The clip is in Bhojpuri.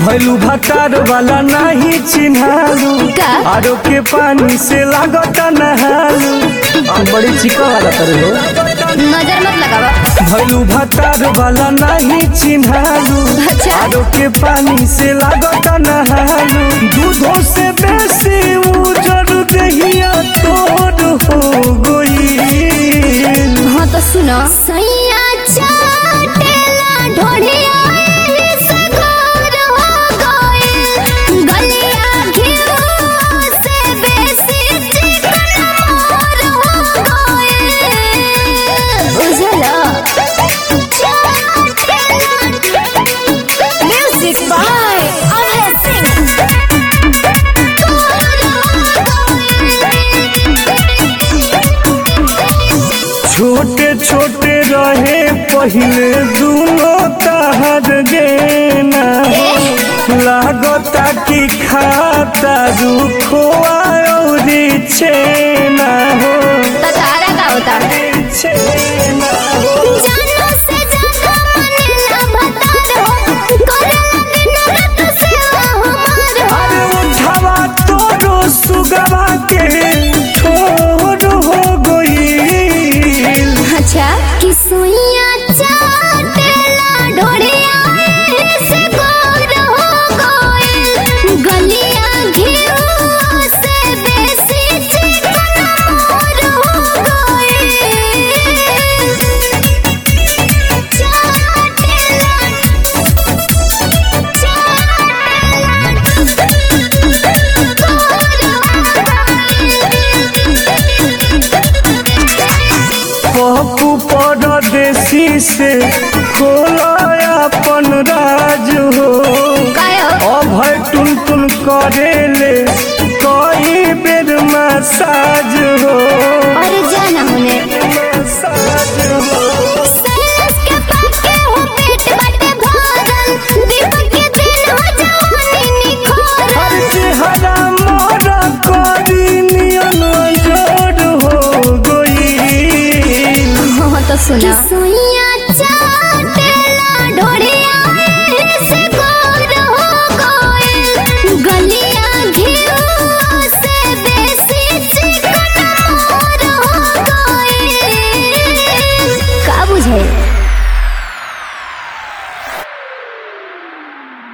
भैलू भतार वाला नहीं चिन्हालू आरो के पानी से लागत नहालू बड़ी चिका वाला करे हो नजर मत लगावा। भैलू भतार वाला नहीं चिन्हालू अच्छा। आरो के पानी से लागत नहालू दूधों से बेसी उजर दहिया तोड़ हो गई। हाँ तो सुनो सैया चाटेला ढोढ़िया सगोर हो गइल गलिया घिउ से बेसी चिकनार हो गइल बुझला। Music by Abhay Singh. छोटे छोटे रहे पहले दूनो तहर गेना लागता कि खाता रुखवा और छेना हो तारा का होता छेना हो। जानो से ज्यादा मनेला भतार हो करेला दिन रात सेवा हमार हो। अरे उठावा तोरो सुगवा के ठोर हो गई। अच्छा कि सुइया चाटेला ढोढ़िया से गोर हो गइल गलिया घिउ से बेसी चिकनार हो गइल। पप्पू परदेसी से खोला अपन राज हो अभय टुन टुन करेले कई बेर मसाज हो अरे जाना होने मसाज हो। सैलस के पाके हो पेट बाटे भरल दीपक के दिन हो जवानी निखरल। हर चेहरा मोरा करी नियन जोड़ हो गई। हाँ तो सुना